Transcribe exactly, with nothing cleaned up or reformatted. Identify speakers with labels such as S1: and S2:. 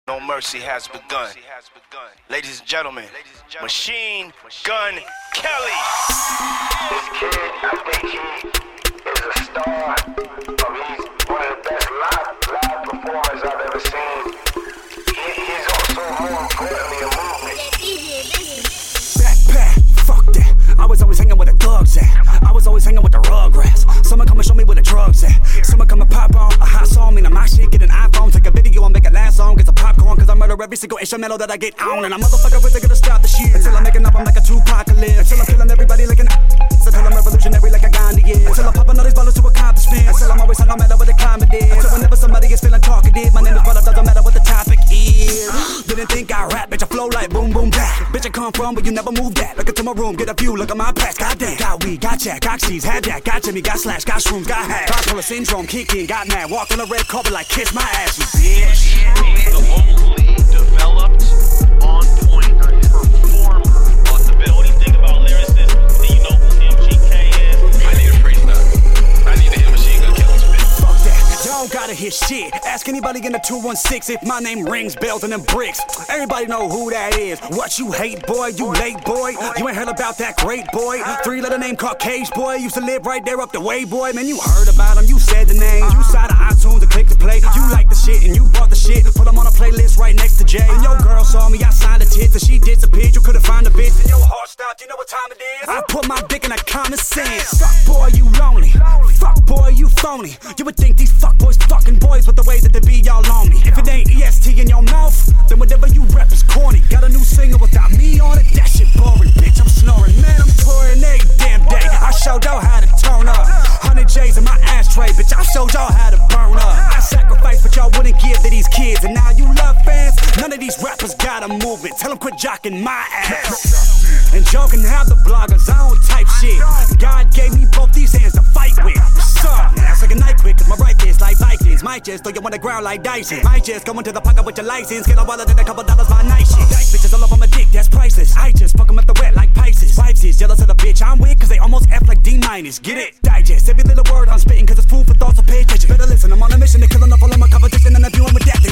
S1: No mercy has begun. Ladies and gentlemen, Machine Gun Kelly.
S2: This kid, I think he is a star. I mean, he's one of the best live, live performers I've ever seen. He, he's also more importantly a movement.
S3: Backpack, fuck that. I was always hanging where the thugs at. I was always hanging with the rugrats. Someone come and show me where the drugs at. Someone come and pop on a hot song, mean my shit, get an iPhone, take a video and make it last long, get some popcorn, cause I murder every single instrumental that I get on. And a motherfucker isn't gonna stop the shit until I'm making up, I'm like a Tupacalypse. Until I'm killing everybody like an until I'm revolutionary like a Gandhi is. Until I'm popping all these ballers to accomplishments. Until I'm always hung no matter what the climate is. Until whenever somebody is feeling talkative, my name is brother, doesn't matter what the topic is. Didn't think I rap, bitch, I flow like boom boom bap. Bitch, I come from where you never move that. Look into my room, get a view, look at my past, goddamn. Got weed, got jack, got cheese, had that, got Jimmy, got slash, got shrooms, got hash. Bipolar syndrome, kicking, got mad, walked on the red carpet like kiss my ass, you bitch.
S4: The only developed, on point performer on the bill. What do you think about lyricists? Do you know who M G K is?
S5: I need a freestyle. I need to hear Machine Gun Kelly spit.
S3: Fuck that, y'all gotta hear shit. Ask anybody in the two one six if my name rings bells and them bricks. Everybody know who that is. What you hate, boy? You late, boy? You ain't heard about that great boy? Three letter name called Cage Boy. Used to live right there up the way, boy. Man, you heard about him, you said the name. You saw the iTunes and clicked the play. You like the shit and you bought the shit. Put them on a playlist right next to Jay. And your girl saw me, I signed the tits and she disappeared. You couldn't find a bitch and your heart stopped. You know what time it is? I put my dick in a common sense. Fuck boy, you lonely. Fuck boy, you phony. You would think these fuck boys fucking boys with the way that they be y'all on me. If it ain't E S T in your mouth, then whatever you rep is corny. Got a new single without me on it, that shit boring. Bitch, I'm snoring, man, I'm touring every damn day. I showed y'all how to turn up. Hundred J's in my ashtray, bitch, I showed y'all how to burn up. I sacrificed what y'all wouldn't give to these kids, and now you love fans. None of these rappers got a movement. Tell them quit jocking my ass. And Joe can have the bloggers, I don't type shit. God gave me both these hands to fight with. Suck, that's like a night quick, cause my right fist like Vikings. Might just throw you on the ground like Dyson. Might just go into the pocket with your license. Get a wallet and a couple dollars my night shit. Dice bitches all up on my dick, that's priceless. I just fuck them at the wet like Pisces. Vibes is jealous of the bitch I'm with, cause they almost F like D minus. Get it? Digest every little word I'm spitting, cause it's food for thoughts, so pay attention. Better listen, I'm on a mission to kill enough all of my competition and I'm viewing with that.